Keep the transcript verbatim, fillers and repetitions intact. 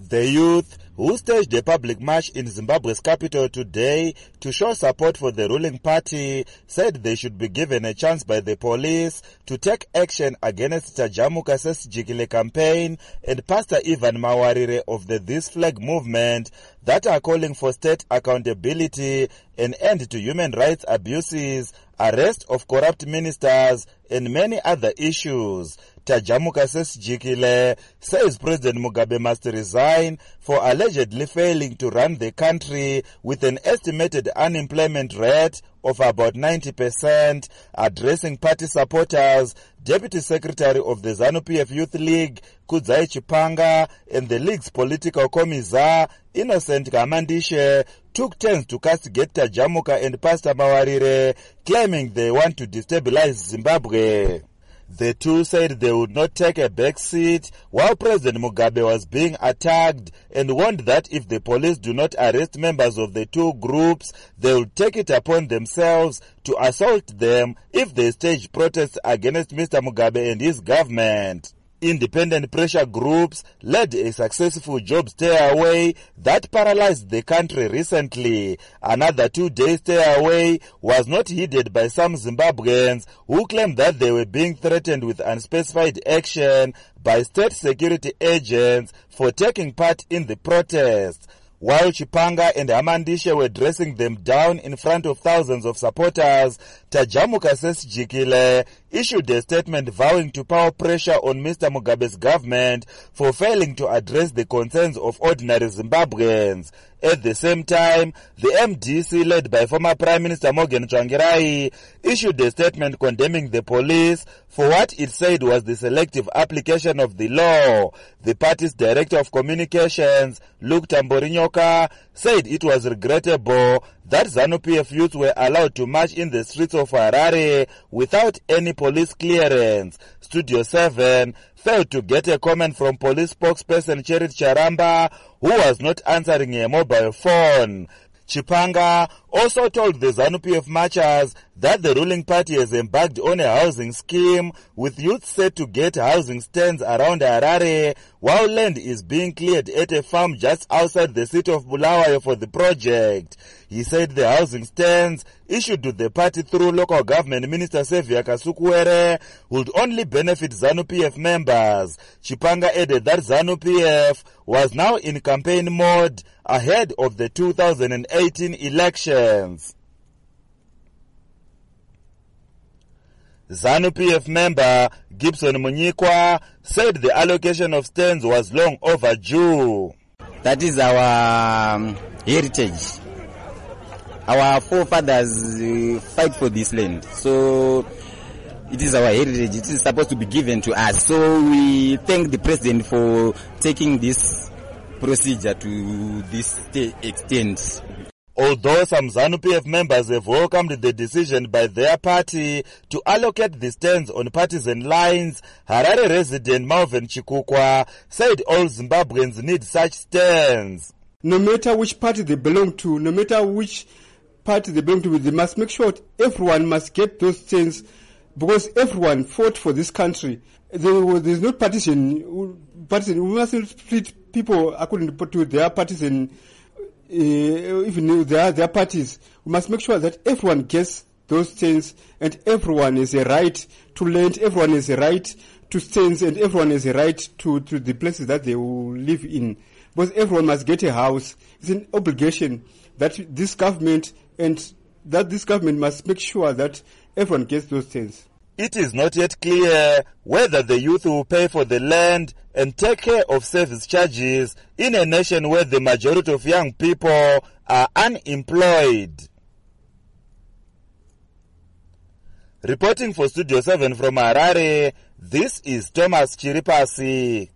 The youth, who staged a public march in Zimbabwe's capital today to show support for the ruling party, said they should be given a chance by the police to take action against Tajamuka Sesijikile campaign and Pastor Ivan Mawarire of the This Flag movement that are calling for state accountability, an end to human rights abuses, arrest of corrupt ministers, and many other issues. Tajamuka Sesijikile says President Mugabe must resign for allegedly failing to run the country with an estimated unemployment rate of about ninety percent. Addressing party supporters, Deputy Secretary of the ZANU-P F Youth League, Kudzai Chipanga, and the league's political commissar, Innocent Kamandishe, took turns to castigate Tajamuka and Pastor Mawarire, claiming they want to destabilize Zimbabwe. The two said they would not take a back seat while President Mugabe was being attacked, and warned that if the police do not arrest members of the two groups, they will take it upon themselves to assault them if they stage protests against Mister Mugabe and his government. Independent pressure groups led a successful job stay-away that paralyzed the country recently. Another two-day stay-away was not heeded by some Zimbabweans who claimed that they were being threatened with unspecified action by state security agents for taking part in the protests. While Chipanga and Amandishe were dressing them down in front of thousands of supporters, Tajamuka Sesijikile issued a statement vowing to power pressure on Mister Mugabe's government for failing to address the concerns of ordinary Zimbabweans. At the same time, the M D C, led by former Prime Minister Morgan Tsvangirai, issued a statement condemning the police for what it said was the selective application of the law. The party's Director of Communications, Luke Tamborinyoka, said it was regrettable that ZANU-P F youth were allowed to march in the streets of Harare without any police clearance. Studio seven failed to get a comment from police spokesperson Cherit Charamba, who was not answering a mobile phone. Chipanga also told the ZANU-P F marchers that the ruling party has embarked on a housing scheme with youth set to get housing stands around Harare, while land is being cleared at a farm just outside the city of Bulawayo for the project. He said the housing stands issued to the party through local government minister Sevia Kasukuwere would only benefit ZANU-P F members. Chipanga added that ZANU-P F was now in campaign mode ahead of the two thousand eighteen elections. ZANU-P F member Gibson Munyikwa said the allocation of stands was long overdue. That is our um, heritage. Our forefathers uh, fight for this land. So it is our heritage. It is supposed to be given to us. So we thank the president for taking this procedure to this extent. Although some ZANU-P F members have welcomed the decision by their party to allocate the stands on partisan lines, Harare resident Malvin Chikukwa said all Zimbabweans need such stands. No matter which party they belong to, no matter which party they belong to, they must make sure everyone must get those stands, because everyone fought for this country. There is no partisan. partisan. We mustn't treat people according to their partisan. Uh, even their their parties. We must make sure that everyone gets those stands, and everyone has a right to land, everyone has a right to stands, and everyone has a right to, to the places that they will live in. Because everyone must get a house. It's an obligation that this government and that this government must make sure that everyone gets those stands. It is not yet clear whether the youth will pay for the land and take care of service charges in a nation where the majority of young people are unemployed. Reporting for Studio seven from Harare, this is Thomas Chiripasi.